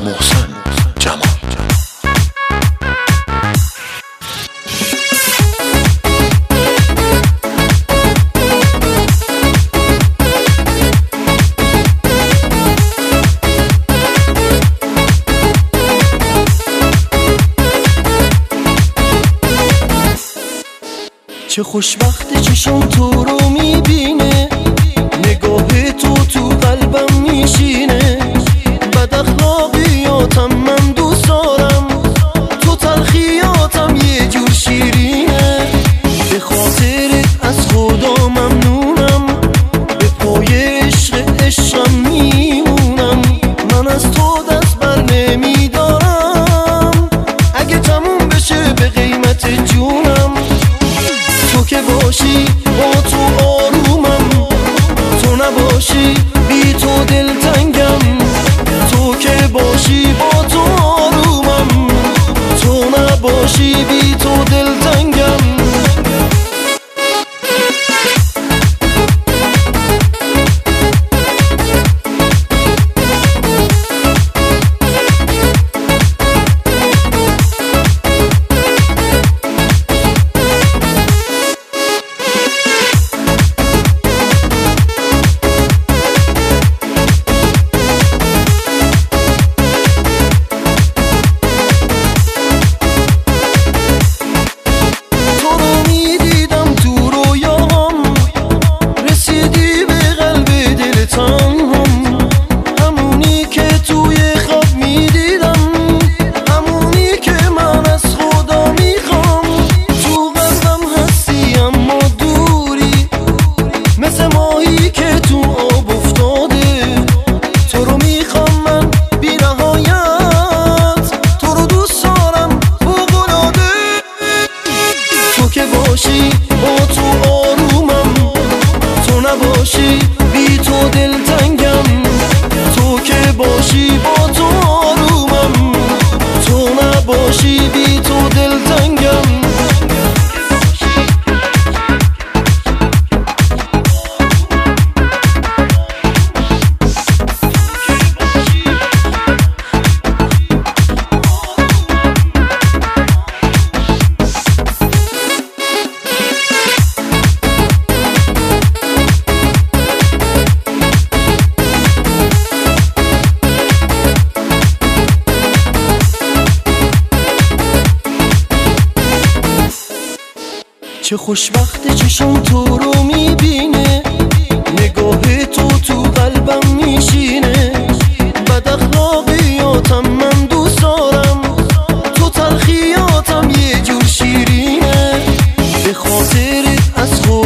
محسن جمال. چه خوشبخت چشم تو رو میبینه، نگاه تو قلبم میشینه. بد اخلاقیاتم من دوست دارم، تو تلخیاتم یه جور شیرینه. به خاطرت از خدا ممنونم، به پای عشقم میمونم. من از تو دست بر نمیدارم، اگه تموم بشه به قیمت جونم. تو که باشی با تو آرومم، تو نباشی بی تو دلتنگم. تو که باشی با تو آرومم، تو نباشی بی تو دلتنگم. با تو آرومم، تو نباشی بی تو دلتنگم. تو که باشی با تو آرومم، تو نباشی بی تو دلتنگم. چه خوشبخت چشم تو رو میبینه، نگاه تو قلبم میشینه. بد اخلاقیاتم من دوست دارم، تو تلخیاتم یه جور شیرینه. به خاطرت از